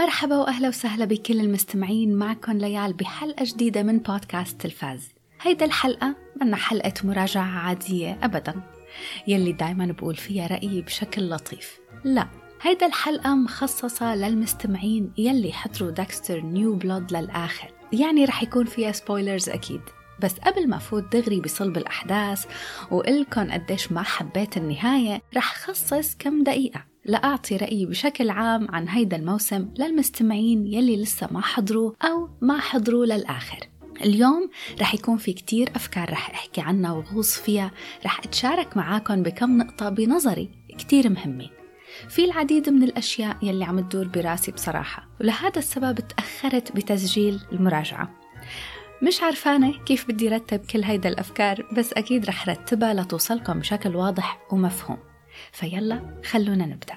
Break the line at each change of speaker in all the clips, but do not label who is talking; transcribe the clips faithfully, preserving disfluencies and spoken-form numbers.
مرحبا وأهلا وسهلا بكل المستمعين، معكم ليال بحلقة جديدة من بودكاست تلفاز. هيدا الحلقة منا حلقة مراجعة عادية أبدا يلي دايما بقول فيها رأيي بشكل لطيف. لا، هيدا الحلقة مخصصة للمستمعين يلي حضروا داكستر نيو بلود للآخر، يعني رح يكون فيها سبويلرز أكيد. بس قبل ما فوت دغري بصلب الأحداث وقلكن قديش ما حبيت النهاية، رح خصص كم دقيقة لأعطي رأيي بشكل عام عن هيدا الموسم للمستمعين يلي لسه ما حضروا أو ما حضروا للآخر. اليوم رح يكون في كتير أفكار رح أحكي عنها وغوص فيها، رح أتشارك معاكم بكم نقطة بنظري كتير مهمين. في العديد من الأشياء يلي عم تدور براسي بصراحة، ولهذا السبب تأخرت بتسجيل المراجعة. مش عارفانة كيف بدي رتب كل هيدا الأفكار، بس أكيد رح رتبها لتوصلكم بشكل واضح ومفهوم. فيلا خلونا نبدأ.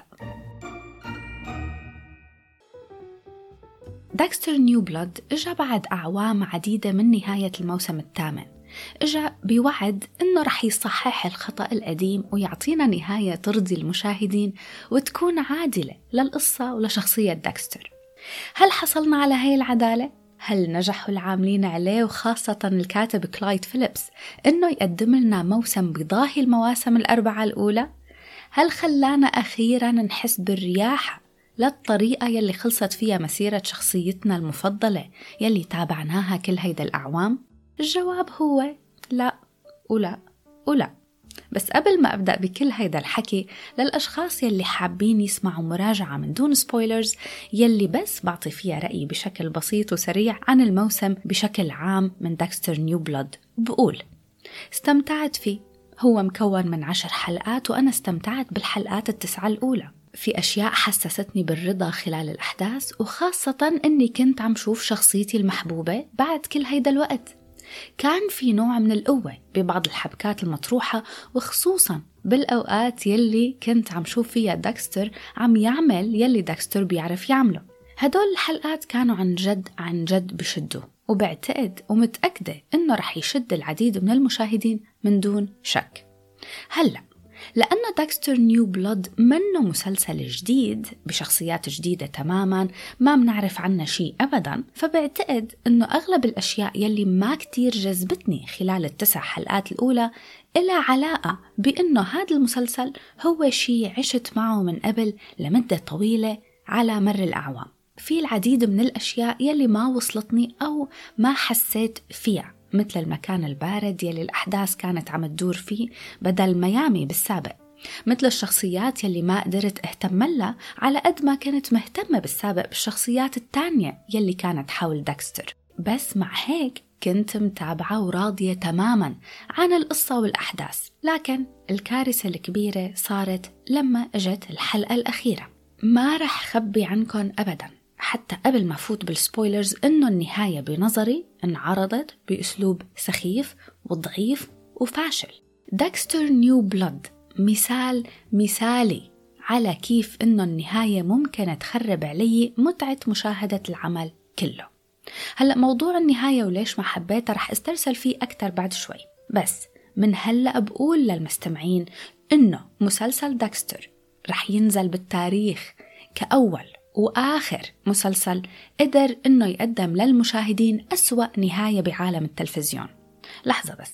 داكستر نيو بلود إجا بعد أعوام عديدة من نهاية الموسم الثامن. إجا بوعد إنه رح يصحح الخطأ القديم ويعطينا نهاية ترضي المشاهدين وتكون عادلة للقصة ولشخصية داكستر. هل حصلنا على هاي العدالة؟ هل نجحوا العاملين عليه وخاصة الكاتب كلايد فيليبس إنه يقدم لنا موسم بضاهي المواسم الأربعة الأولى؟ هل خلانا أخيراً نحس بالرياحة للطريقة يلي خلصت فيها مسيرة شخصيتنا المفضلة يلي تابعناها كل هيدا الأعوام؟ الجواب هو لا ولا ولا. بس قبل ما أبدأ بكل هيدا الحكي، للأشخاص يلي حابين يسمعوا مراجعة من دون سبويلرز يلي بس بعطي فيها رأيي بشكل بسيط وسريع عن الموسم بشكل عام من داكستر نيو بلود، بقول استمتعت فيه. هو مكون من عشر حلقات وأنا استمتعت بالحلقات التسعة الأولى. في أشياء حسستني بالرضا خلال الأحداث، وخاصة أني كنت عم شوف شخصيتي المحبوبة بعد كل هيدا الوقت. كان في نوع من القوة ببعض الحبكات المطروحة، وخصوصا بالأوقات يلي كنت عم شوف فيها داكستر عم يعمل يلي داكستر بيعرف يعمله. هدول الحلقات كانوا عن جد عن جد بشدوا، وبعتقد ومتأكدة إنه رح يشد العديد من المشاهدين من دون شك. هلأ لأن داكستر نيو بلود منه مسلسل جديد بشخصيات جديدة تماماً ما منعرف عنه شيء أبداً، فبعتقد أنه أغلب الأشياء يلي ما كتير جذبتني خلال التسع حلقات الأولى إلها علاقة بأنه هذا المسلسل هو شيء عشت معه من قبل لمدة طويلة على مر الأعوام. في العديد من الأشياء يلي ما وصلتني أو ما حسيت فيها، مثل المكان البارد يلي الأحداث كانت عم تدور فيه بدل ميامي بالسابق، مثل الشخصيات يلي ما قدرت اهتم لها على قد ما كنت مهتمة بالسابق بالشخصيات التانية يلي كانت حول داكستر. بس مع هيك كنت متابعة وراضية تماما عن القصة والأحداث. لكن الكارثة الكبيرة صارت لما اجت الحلقة الأخيرة. ما رح خبي عنكم أبدا حتى قبل ما فوت بالسبويلرز إنه النهاية بنظري انعرضت بأسلوب سخيف وضعيف وفاشل. داكستر نيو بلود مثال مثالي على كيف إنه النهاية ممكن تخرب علي متعة مشاهدة العمل كله. هلأ موضوع النهاية وليش ما حبيتها رح استرسل فيه أكتر بعد شوي، بس من هلأ بقول للمستمعين إنه مسلسل داكستر رح ينزل بالتاريخ كأول وآخر مسلسل قدر إنه يقدم للمشاهدين أسوأ نهاية بعالم التلفزيون. لحظة بس،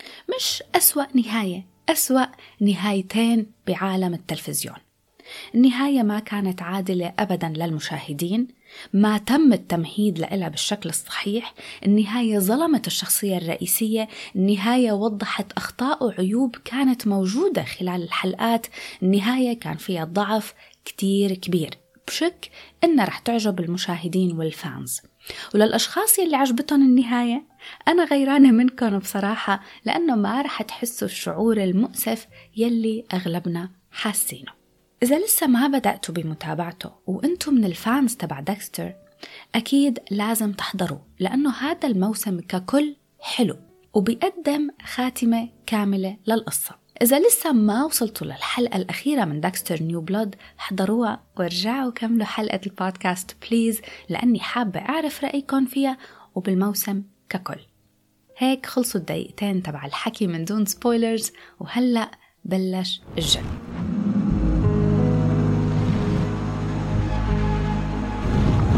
مش أسوأ نهاية، أسوأ نهايتين بعالم التلفزيون. النهاية ما كانت عادلة أبدا للمشاهدين، ما تم التمهيد لها بالشكل الصحيح، النهاية ظلمت الشخصية الرئيسية، النهاية وضحت أخطاء وعيوب كانت موجودة خلال الحلقات، النهاية كان فيها ضعف كتير كبير بشك إنها رح تعجب المشاهدين والفانز. وللأشخاص يلي عجبتهم النهاية، أنا غيرانة منكم بصراحة، لأنه ما رح تحسوا الشعور المؤسف يلي أغلبنا حاسينه. إذا لسه ما بدأتوا بمتابعته وإنتم من الفانز تبع داكستر، أكيد لازم تحضروا، لأنه هذا الموسم ككل حلو وبيقدم خاتمة كاملة للقصة. إذا لسه ما وصلتوا للحلقة الأخيرة من داكستر نيو بلود، حضروها وارجعوا كملوا حلقة البودكاست بليز، لأني حابة أعرف رأيكم فيها وبالموسم ككل. هيك خلصوا الدقيقتين تبع الحكي من دون سبويلرز، وهلأ بلش الجد.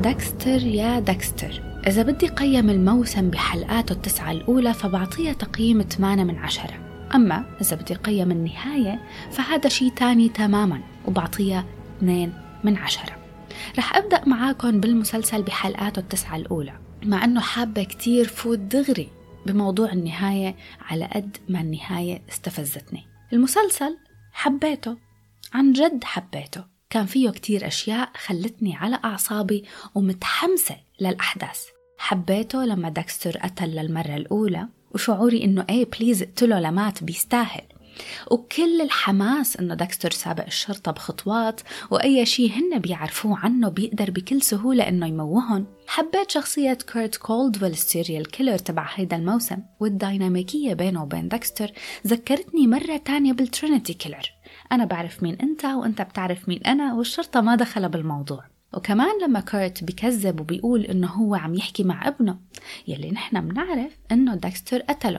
داكستر يا داكستر، إذا بدي قيم الموسم بحلقاته التسعة الأولى فبعطيها تقييم ثمانية من عشرة، أما إذا بدي قيم النهاية فهذا شيء تاني تماماً وبعطيها اثنين من عشرة. رح أبدأ معاكم بالمسلسل بحلقاته التسعة الأولى، مع أنه حابة كتير فوت دغري بموضوع النهاية على قد ما النهاية استفزتني. المسلسل حبيته، عن جد حبيته، كان فيه كتير أشياء خلتني على أعصابي ومتحمسة للأحداث. حبيته لما داكستر قتل للمرة الأولى وشعوري إنه إيه بليز اقتله لمات بيستاهل، وكل الحماس إنه داكستر سابق الشرطة بخطوات وأي شيء هن بيعرفوه عنه بيقدر بكل سهولة إنه يموهن. حبيت شخصية كورت كولدويل السيريال كيلر تبع هيدا الموسم، والديناميكية بينه وبين داكستر ذكرتني مرة تانية بالترينيتي كيلر، أنا بعرف مين أنت وأنت بتعرف مين أنا والشرطة ما دخل بالموضوع. وكمان لما كورت بيكذب وبيقول إنه هو عم يحكي مع ابنه يلي نحنا بنعرف إنه داكستر قتله،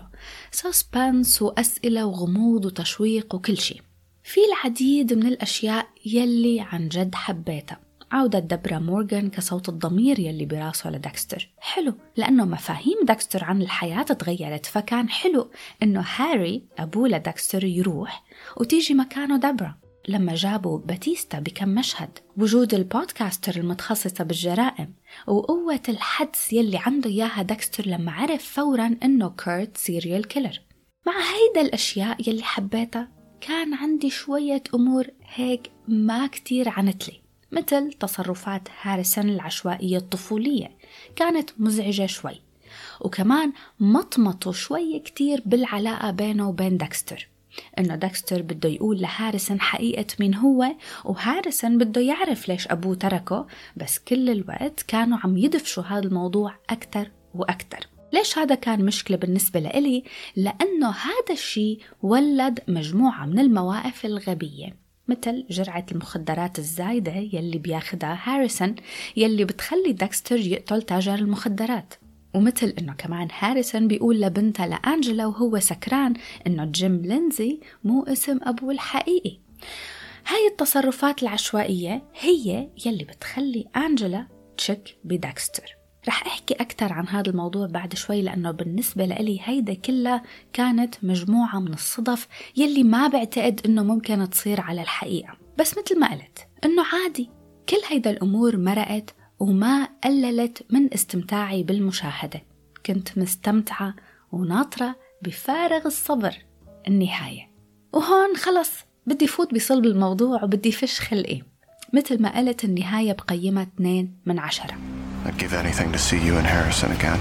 سسبنس وأسئلة وغموض وتشويق وكل شيء. في العديد من الأشياء يلي عن جد حبيتها. عودة دبرا مورغان كصوت الضمير يلي براسه لداكستر حلو، لأنه مفاهيم داكستر عن الحياة تغيرت، فكان حلو إنه هاري أبوه لداكستر يروح وتيجي مكانه دبرا. لما جابوا باتيستا بكم مشهد، وجود البودكاستر المتخصصة بالجرائم، وقوة الحدس يلي عنده إياها داكستر لما عرف فوراً إنه كورت سيريال كيلر. مع هيدا الأشياء يلي حبيتها كان عندي شوية أمور هيك ما كتير عنتلي، مثل تصرفات هاريسون العشوائية الطفولية كانت مزعجة شوي، وكمان مطمطوا شوي كتير بالعلاقة بينه وبين داكستر، إنه داكستر بده يقول لهاريسون حقيقة مين هو، وهاريسون بده يعرف ليش أبوه تركه، بس كل الوقت كانوا عم يدفشوا هذا الموضوع أكتر وأكتر. ليش هذا كان مشكلة بالنسبة لإلي؟ لأنه هذا الشيء ولد مجموعة من المواقف الغبية، مثل جرعة المخدرات الزايدة يلي بياخدها هاريسون يلي بتخلي داكستر يقتل تاجر المخدرات، ومثل إنه كمان هاريسون بيقول لبنته لأنجلا وهو سكران إنه جيم لينزي مو اسم أبوه الحقيقي. هاي التصرفات العشوائية هي يلي بتخلي أنجلا تشك بداكستر. رح أحكي أكتر عن هذا الموضوع بعد شوي، لأنه بالنسبة لي هيدا كلها كانت مجموعة من الصدف يلي ما بعتقد إنه ممكن تصير على الحقيقة، بس مثل ما قلت إنه عادي. كل هيدا الأمور مرقت وما قللت من استمتاعي بالمشاهدة، كنت مستمتعة وناطرة بفارغ الصبر النهاية. وهون خلص بدي فوت بصلب الموضوع وبدي فش خلقي. مثل ما قلت النهاية بقيمة اثنين من عشرة.
I'd give anything to see you and Harrison again.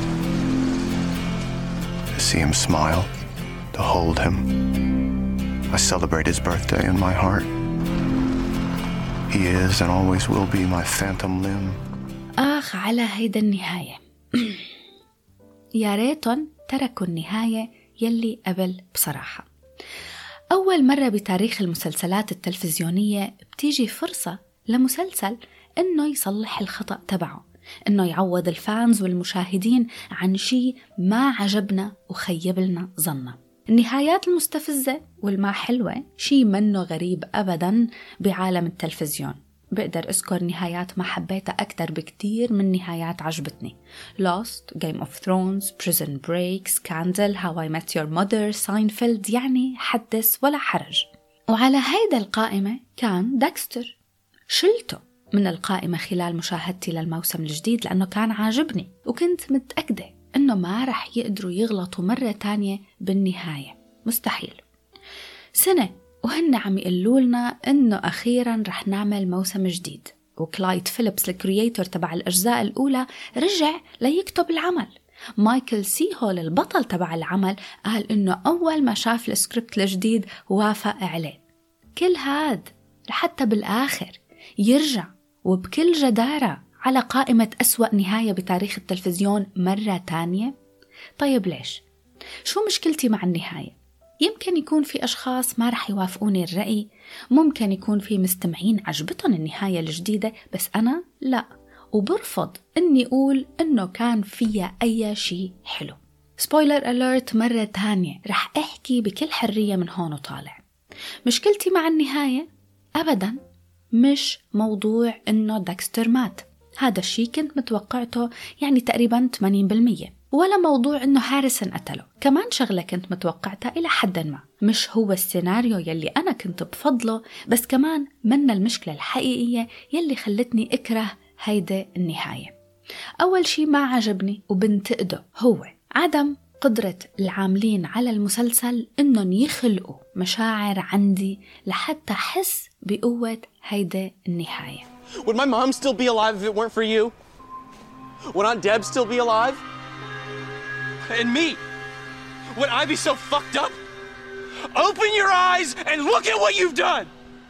To see him smile, to hold him. I celebrate his birthday in my heart. He is and always will be my phantom limb.
آخ على هيدا النهاية. يا ريتن تركوا النهاية يلي قبل بصراحة. أول مرة بتاريخ المسلسلات التلفزيونية بتيجي فرصة لمسلسل إنه يصلح الخطأ تبعه، إنه يعوض الفانز والمشاهدين عن شيء ما عجبنا وخيب لنا ظننا. النهايات المستفزة والما حلوة شيء منه غريب أبداً بعالم التلفزيون. بقدر أذكر نهايات ما حبيتها أكتر بكتير من نهايات عجبتني: Lost, Game of Thrones, Prison Break, Scandal, How I Met Your Mother, Seinfeld، يعني حدث ولا حرج. وعلى هيدا القائمة كان داكستر، شلته من القائمة خلال مشاهدتي للموسم الجديد لأنه كان عاجبني، وكنت متأكدة إنه ما رح يقدروا يغلطوا مرة تانية بالنهاية، مستحيل. سنة وهن عم يقولوا لنا إنه أخيراً رح نعمل موسم جديد، وكلايد فيليبس الكرياتور تبع الأجزاء الأولى رجع ليكتب العمل. مايكل سي هول البطل تبع العمل قال إنه أول ما شاف السكريبت الجديد وافق عليه. كل هاد لحتى بالآخر يرجع وبكل جدارة على قائمة أسوأ نهاية بتاريخ التلفزيون مرة تانية. طيب ليش؟ شو مشكلتي مع النهاية؟ يمكن يكون في أشخاص ما رح يوافقوني الرأي، ممكن يكون في مستمعين عجبتهم النهاية الجديدة، بس أنا لا، وبرفض أني أقول أنه كان فيها أي شيء حلو. سبويلر أليرت مرة تانية، رح أحكي بكل حرية من هون وطالع. مشكلتي مع النهاية أبداً مش موضوع أنه داكستر مات، هذا الشيء كنت متوقعته يعني تقريبا ثمانين بالمية. ولا موضوع إنه هاريسون قتله، كمان شغلة كنت متوقعتها إلى حد ما. مش هو السيناريو يلي أنا كنت بفضله، بس كمان من المشكلة الحقيقية يلي خلتني أكره هيدا النهاية. أول شيء ما عجبني وبنتقده هو عدم قدرة العاملين على المسلسل إنهم يخلقوا مشاعر عندي لحتى أحس بقوة هيدا النهاية.
Would my mom still be alive if it weren't for you? Would Aunt Deb still be alive? And me? Would I be so fucked up? Open your eyes and look at what you've done!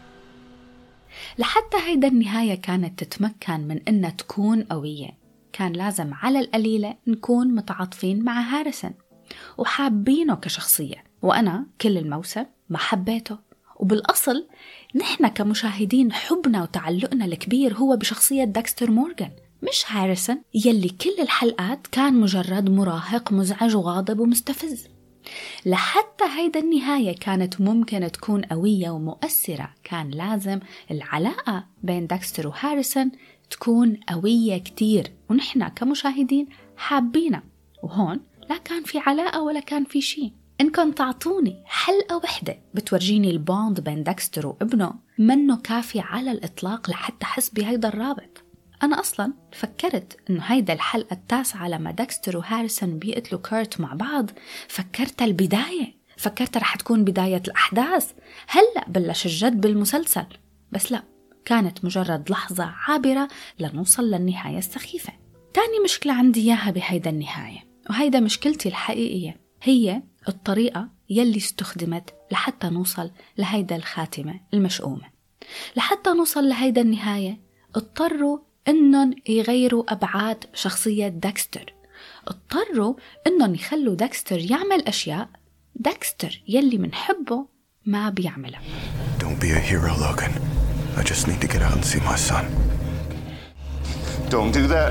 لحتى هيدا النهاية كانت تتمكن من إنها تكون قوية، كان لازم على القليلة نكون متعاطفين مع هاريسون وحابينه كشخصية. وأنا كل الموسم ما حبيته، وبالأصل نحن كمشاهدين حبنا وتعلقنا الكبير هو بشخصية داكستر مورغان، مش هاريسون يلي كل الحلقات كان مجرد مراهق مزعج وغاضب ومستفز. لحتى هيدا النهاية كانت ممكن تكون قوية ومؤثرة، كان لازم العلاقة بين داكستر وهاريسون تكون قوية كتير ونحن كمشاهدين حابينا. وهون لا كان في علاقة ولا كان في شيء. إنكم تعطوني حلقة وحدة بتورجيني البوند بين داكستر وابنه منه كافي على الإطلاق لحتى أحس بهيدا الرابط. أنا أصلاً فكرت إنه هيدا الحلقة التاسعة لما داكستر وهاريسون بيقتلوا كيرت مع بعض، فكرت البداية، فكرت رح تكون بداية الأحداث، هلأ بلش الجد بالمسلسل. بس لا، كانت مجرد لحظة عابرة لنوصل للنهاية السخيفة. تاني مشكلة عندي إياها بهيدا النهاية، وهيدا مشكلتي الحقيقية، هي الطريقة يلي استخدمت لحتى نوصل لهيدا الخاتمة المشؤومة. لحتى نوصل لهيدا النهاية اضطروا إنهم يغيروا أبعاد شخصية داكستر، اضطروا إنهم يخلوا داكستر يعمل أشياء داكستر يلي منحبه ما بيعملها.
Don't be a hero, Logan. I just need to get out and see my son. Don't do that.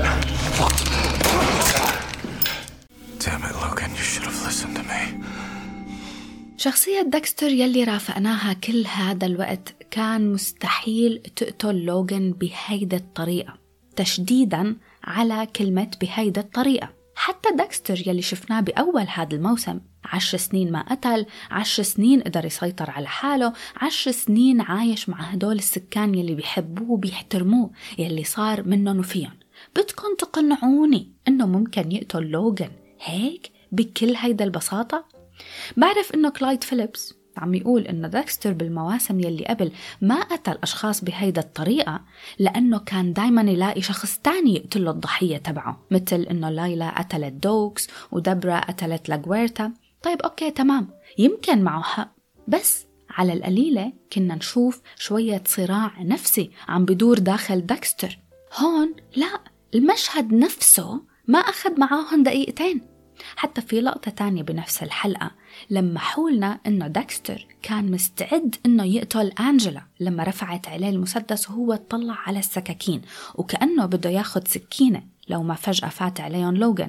Damn it, Logan. You should have listened to me.
شخصية داكستر يلي رافقناها كل هذا الوقت كان مستحيل تقتل لوغان بهيدا الطريقة، تشديداً على كلمة بهيدا الطريقة. حتى داكستر يلي شفناه بأول هذا الموسم عشر سنين ما قتل، عشر سنين قدر يسيطر على حاله، عشر سنين عايش مع هدول السكان يلي بيحبوه وبيحترموه يلي صار منهم وفيهم. بدكم تقنعوني إنه ممكن يقتل لوغان هيك بكل هيدا البساطة؟ بعرف إنه كلايد فيليبس عم يقول إنه داكستر بالمواسم يلي قبل ما قتل أشخاص بهيدا الطريقة لأنه كان دايما يلاقي شخص تاني يقتله الضحية تبعه، مثل إنه لايلا قتلت دوكس ودبرا قتلت لاغويرتا. طيب أوكي تمام، يمكن معه حق، بس على القليلة كنا نشوف شوية صراع نفسي عم بدور داخل داكستر. هون لا، المشهد نفسه ما أخذ معاهم دقيقتين. حتى في لقطة تانية بنفس الحلقة لما حولنا إنه داكستر كان مستعد إنه يقتل أنجيلا لما رفعت عليه المسدس وهو اطلع على السكاكين وكأنه بده ياخد سكينة لو ما فجأة فات عليهم لوغان.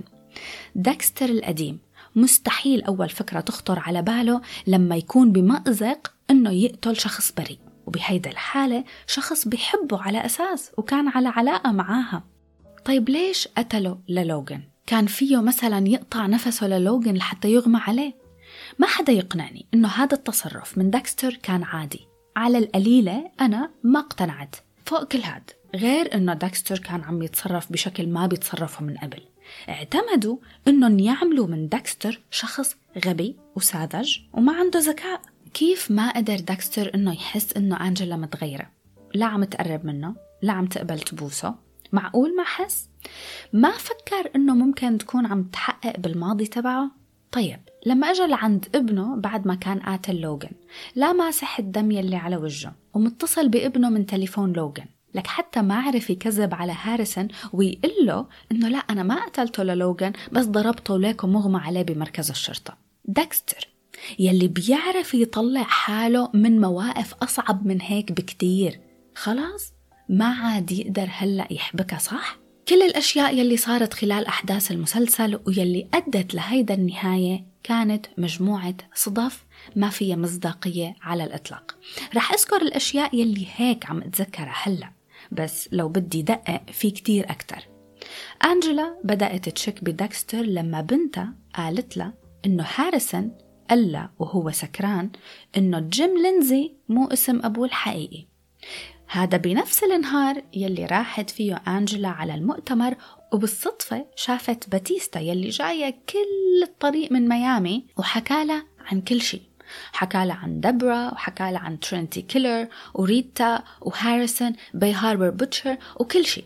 داكستر القديم مستحيل أول فكرة تخطر على باله لما يكون بمأزق إنه يقتل شخص بريء، وبهيدا الحالة شخص بيحبه على أساس وكان على علاقة معاها. طيب ليش قتله للوغان؟ كان فيه مثلا يقطع نفسه للوغان لحتى يغمى عليه؟ ما حدا يقنعني إنه هذا التصرف من داكستر كان عادي. على القليلة أنا ما اقتنعت. فوق كل هاد، غير إنه داكستر كان عم يتصرف بشكل ما بيتصرفه من قبل، اعتمدوا إنهم يعملوا من داكستر شخص غبي وساذج وما عنده ذكاء. كيف ما قدر داكستر إنه يحس إنه أنجيلا متغيرة؟ لا عم تقرب منه، لا عم تقبل تبوسه، معقول ما حس؟ ما فكر إنه ممكن تكون عم تحقق بالماضي تبعه؟ طيب لما أجل عند ابنه بعد ما كان قاتل لوغان، لا ماسح الدم يلي على وجهه ومتصل بابنه من تليفون لوغان، لك حتى ما عرف يكذب على هاريسون ويقول له إنه لا أنا ما قتلته للوغان بس ضربته ليكو مغمى عليه بمركز الشرطة. داكستر يلي بيعرف يطلع حاله من مواقف أصعب من هيك بكتير، خلاص ما عاد يقدر هلأ يحبكها صح؟ كل الأشياء يلي صارت خلال أحداث المسلسل ويلي أدت لهيدا النهاية كانت مجموعة صدف ما فيها مصداقية على الإطلاق. رح أذكر الأشياء يلي هيك عم أتذكرها هلأ، بس لو بدي دقق في كتير أكتر. أنجيلا بدأت تشك بداكستر لما بنتها قالت له إنه هاريسون قال له وهو سكران إنه جيم لينزي مو اسم أبوه الحقيقي. هذا بنفس النهار يلي راحت فيه أنجيلا على المؤتمر، وبالصدفة شافت باتيستا يلي جاية كل الطريق من ميامي، وحكالها عن كل شيء. حكالها عن دبرا، وحكالها عن ترينتي كيلر وريتا وهاريسون بي هاربر بوتشر وكل شيء.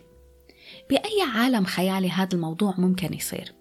بأي عالم خيالي هذا الموضوع ممكن يصير؟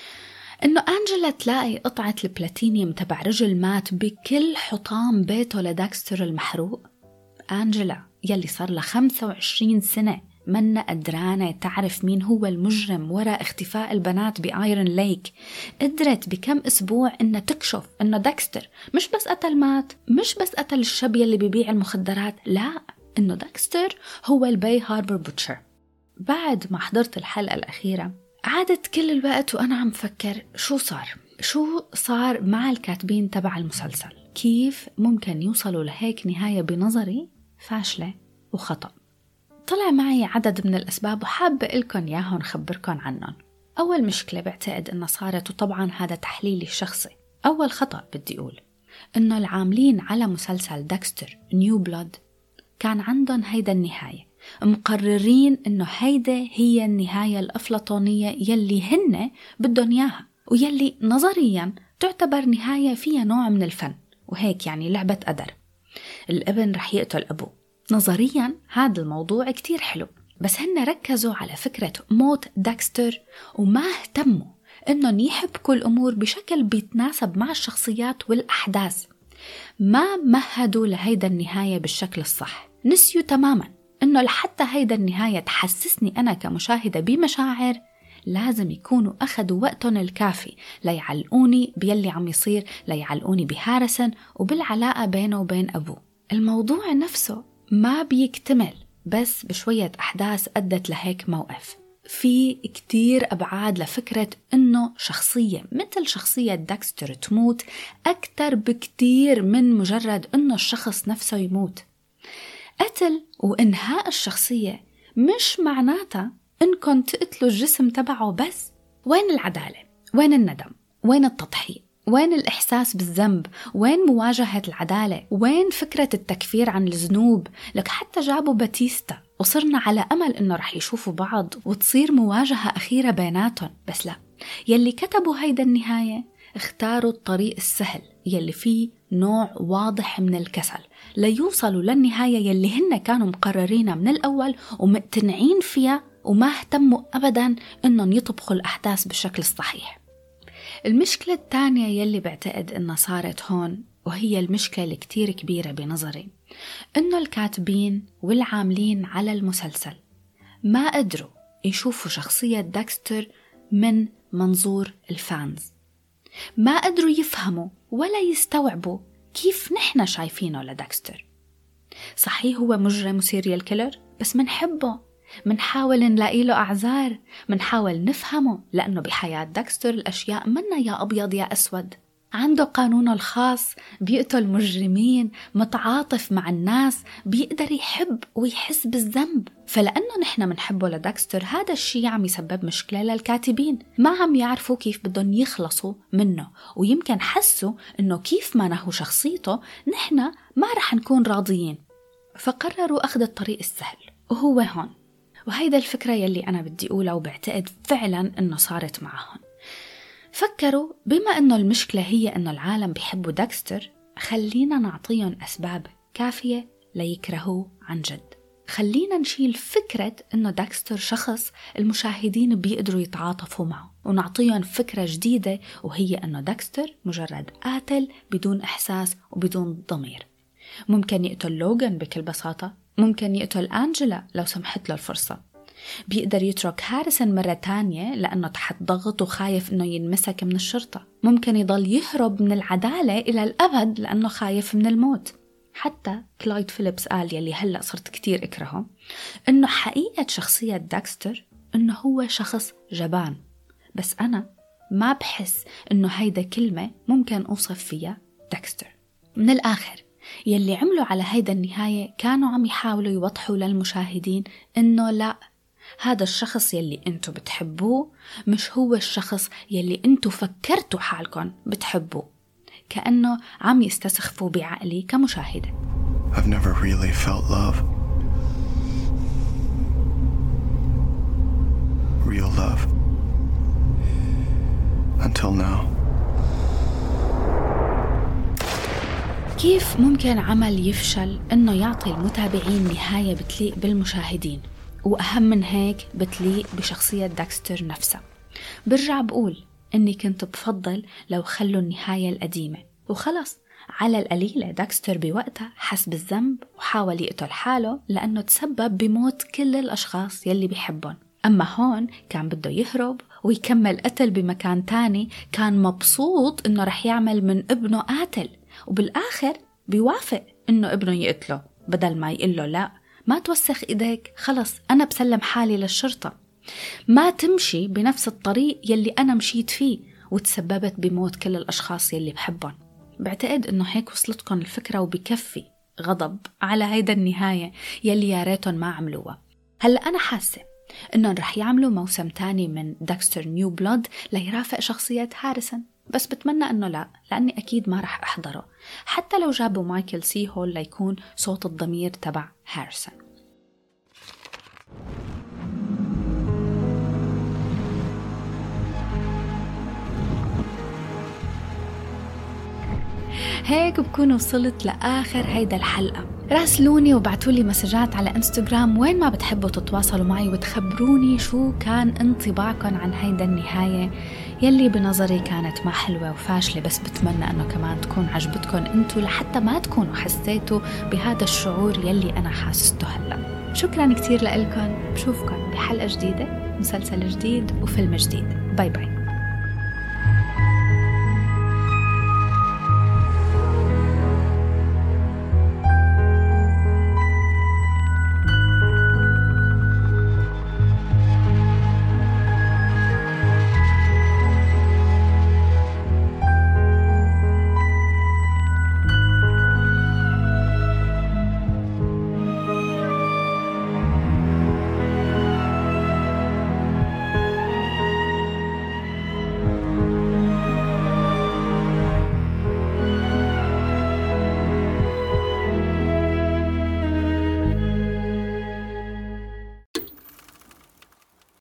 إنه أنجيلا تلاقي قطعة البلاتينيوم تبع رجل مات بكل حطام بيته لداكستر المحروق؟ أنجيلا يلي صار لها خمسة وعشرين سنة منا قدرانة تعرف مين هو المجرم وراء اختفاء البنات بآيرون ليك، قدرت بكم أسبوع إنها تكشف إنه داكستر مش بس قتل مات، مش بس قتل الشاب يلي بيبيع المخدرات، لا، إنه داكستر هو البي هاربر بوتشر. بعد ما حضرت الحلقة الأخيرة عادت كل الوقت وأنا عم فكر شو صار شو صار مع الكاتبين تبع المسلسل، كيف ممكن يوصلوا لهيك نهاية بنظري فاشلة وخطأ. طلع معي عدد من الأسباب وحابة لكم ياهن خبركم عنهم. أول مشكلة بعتقد إنها صارت، وطبعا هذا تحليلي الشخصي، أول خطأ بدي أقول إنه العاملين على مسلسل داكستر نيو بلود كان عندهم هيدا النهاية، مقررين إنه هيدا هي النهاية الأفلاطونية يلي هن بدهم إياها، ويلي نظريا تعتبر نهاية فيها نوع من الفن، وهيك يعني لعبة قدر. الابن رح يقتل أبوه. نظريا هذا الموضوع كتير حلو، بس هن ركزوا على فكرة موت داكستر وما اهتموا إنهم يحبكوا الأمور بشكل بيتناسب مع الشخصيات والأحداث. ما مهدوا لهيدا النهاية بالشكل الصح، نسيوا تماما إنه لحتى هيدا النهاية تحسسني أنا كمشاهدة بمشاعر لازم يكونوا أخذوا وقتهم الكافي ليعلقوني بيلي عم يصير، ليعلقوني بهاريسون وبالعلاقة بينه وبين أبوه. الموضوع نفسه ما بيكتمل بس بشوية أحداث أدت لهيك موقف. في كتير أبعاد لفكرة إنه شخصية مثل شخصية داكستر تموت أكتر بكتير من مجرد إنه الشخص نفسه يموت. قتل وإنهاء الشخصية مش معناتها إنكم تقتلوا الجسم تبعه بس. وين العدالة؟ وين الندم؟ وين التضحية؟ وين الإحساس بالذنب؟ وين مواجهة العدالة؟ وين فكرة التكفير عن الذنوب؟ لك حتى جابوا باتيستا وصرنا على أمل إنه رح يشوفوا بعض وتصير مواجهة أخيرة بيناتهم، بس لا، يلي كتبوا هيدا النهاية اختاروا الطريق السهل يلي فيه نوع واضح من الكسل ليوصلوا للنهاية يلي هن كانوا مقررينها من الأول ومقتنعين فيها، وما اهتموا أبداً إنهم يطبخوا الأحداث بالشكل الصحيح. المشكلة الثانية يلي بعتقد إنها صارت هون، وهي المشكلة الكتير كبيرة بنظري، إنه الكاتبين والعاملين على المسلسل ما قدروا يشوفوا شخصية داكستر من منظور الفانز، ما قدروا يفهموا ولا يستوعبوا كيف نحن شايفينه لداكستر. صحيح هو مجرم وسيريال كيلر، بس منحبه، منحاول نلاقي له أعذار، منحاول نفهمه، لأنه بحياة داكستر الأشياء منا يا أبيض يا أسود. عنده قانونه الخاص، بيقتل مجرمين، متعاطف مع الناس، بيقدر يحب ويحس بالذنب. فلأنه نحن منحبه لداكستر، هذا الشيء عم يسبب مشكلة للكاتبين، ما عم يعرفوا كيف بدهم يخلصوا منه، ويمكن حسوا إنه كيف ما نهوا شخصيته نحن ما رح نكون راضيين، فقرروا أخذ الطريق السهل، وهو هون. وهيدا الفكرة يلي أنا بدي أقولها، وبعتقد فعلا إنه صارت معهم. فكروا بما إنه المشكلة هي إنه العالم بيحبوا داكستر، خلينا نعطيهم أسباب كافية ليكرهوه عن جد. خلينا نشيل فكرة إنه داكستر شخص المشاهدين بيقدروا يتعاطفوا معه، ونعطيهم فكرة جديدة، وهي إنه داكستر مجرد قاتل بدون إحساس وبدون ضمير. ممكن يقتل لوغان بكل بساطة، ممكن يقتل أنجيلا لو سمحت له الفرصة، بيقدر يترك هاريسون مرة تانية لأنه تحت ضغط وخايف إنه ينمسك من الشرطة، ممكن يضل يهرب من العدالة إلى الأبد لأنه خايف من الموت. حتى كلايد فيليبس قال، يلي هلأ صرت كتير إكرهه، إنه حقيقة شخصية داكستر إنه هو شخص جبان، بس أنا ما بحس إنه هيدا كلمة ممكن أوصف فيها داكستر. من الآخر يلي عملوا على هيدا النهاية كانوا عم يحاولوا يوضحوا للمشاهدين إنه لا، هذا الشخص يلي انتو بتحبوه مش هو الشخص يلي انتو فكرتوا حالكم بتحبوه، كأنه عم يستسخفوا بعقلي كمشاهدة.
I've never really felt love. Real love. Until now.
كيف ممكن عمل يفشل إنه يعطي المتابعين نهاية بتليق بالمشاهدين، وأهم من هيك بتليق بشخصية داكستر نفسها؟ برجع بقول إني كنت بفضل لو خلوا النهاية القديمة وخلص. على القليلة داكستر بوقتها حس بالذنب وحاول يقتل حاله لأنه تسبب بموت كل الأشخاص يلي بيحبهم. أما هون كان بده يهرب ويكمل قتل بمكان تاني، كان مبسوط إنه رح يعمل من ابنه قاتل، وبالآخر بيوافق إنه ابنه يقتله بدل ما يقله لا ما توسخ إيديك، خلص أنا بسلم حالي للشرطة، ما تمشي بنفس الطريق يلي أنا مشيت فيه وتسببت بموت كل الأشخاص يلي بحبهم. بعتقد إنه هيك وصلتكم الفكرة، وبكفي غضب على هيدا النهاية يلي يا ريتهم ما عملوها. هلأ أنا حاسة إنهم رح يعملوا موسم تاني من داكستر نيو بلود ليرافق شخصية هاريسون، بس بتمنى إنه لا، لأني أكيد ما رح أحضره حتى لو جابوا مايكل سي هول ليكون صوت الضمير تبع هاريسون. هيك بكون وصلت لآخر هيدا الحلقة. راسلوني وبعتولي مسجات على انستغرام وين ما بتحبوا تتواصلوا معي وتخبروني شو كان انطباعكم عن هيدا النهاية يلي بنظري كانت ما حلوة وفاشلة، بس بتمنى أنه كمان تكون عجبتكم انتو لحتى ما تكونوا حسيتوا بهذا الشعور يلي أنا حاسسته هلأ. شكرا كتير لكم، بشوفكم بحلقة جديدة، مسلسل جديد وفيلم جديد. باي باي.